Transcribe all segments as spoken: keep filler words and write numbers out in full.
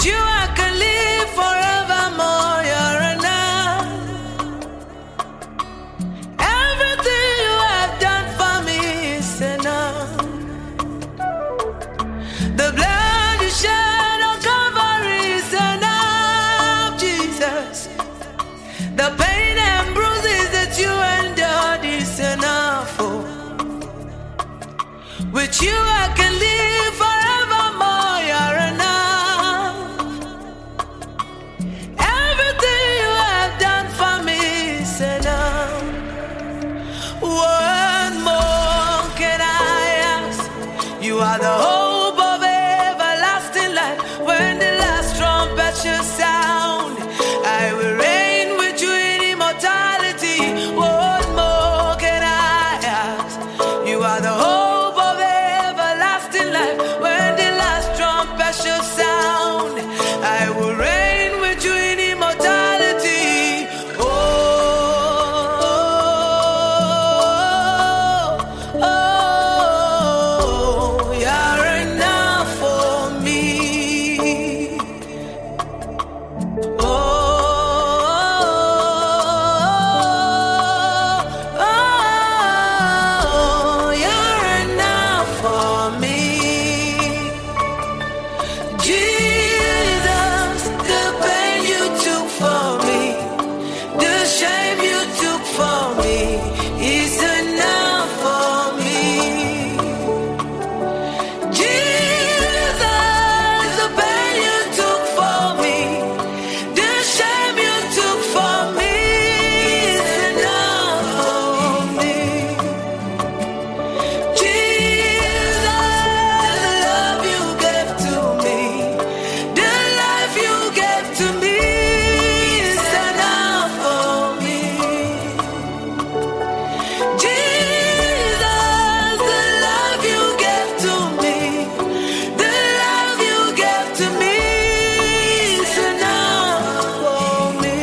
you I can live forevermore. You're enough. Everything you have done for me is enough. The blood you shed on Calvary is enough, Jesus. The pain and bruises that you endured is enough. Oh. With you I can live forevermore. You're enough. Everything you have done for me is enough. What more can I ask? You are the hope of everlasting life. When the last trumpet shall sound, I will reign with you in immortality. What more can I ask? You are the hope of everlasting life. When the last trumpet shall sound, I will reign with you in immortality. Oh, oh, oh, you're enough for me. Oh, oh, you're enough for me. Jesus, the pain you took for me, the shame you took for me, is enough for me. Jesus, the pain you took for me, the shame you took for me, is enough for me. Jesus, the love you gave to me, the life you gave to me, is enough for me. Jesus, the love you gave to me, the love you gave to me, is enough for me.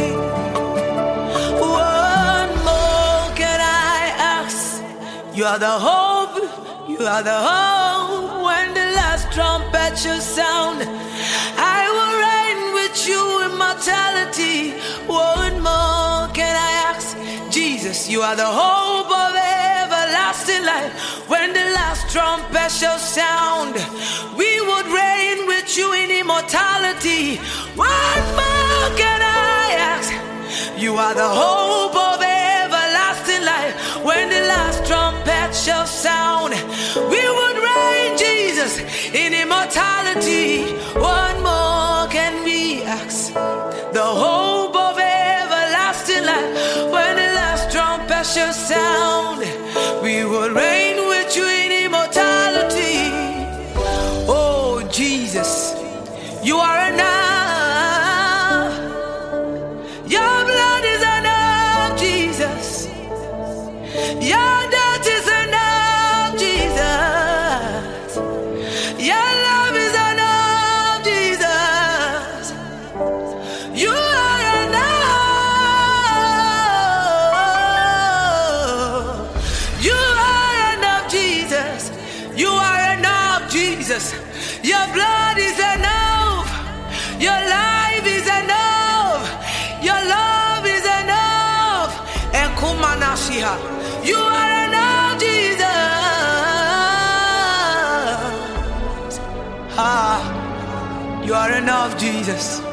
What more can I ask? You are the hope, you are the hope. When the last trumpet shall sound, I will reign with you in immortality. What more can I ask? Jesus, you are the hope of everlasting life. When the last trumpet shall sound, we would reign with you in immortality. What more can I ask? You are the hope of everlasting life. When the last trumpet shall sound, we would reign, Jesus, in immortality. What more can we ask? The hope of everlasting life. When the last trumpet shall sound, we would reign with you in immortality. Oh, Jesus, you are enough. Your blood is enough, Jesus. Your death is enough, Jesus. Your love is enough, Jesus. You are enough. You are enough, Jesus. You are enough, Jesus. Your blood is enough. Your life is enough. Your love is enough. And Kumanashiha, you are enough, Jesus. Ah, you are enough, Jesus.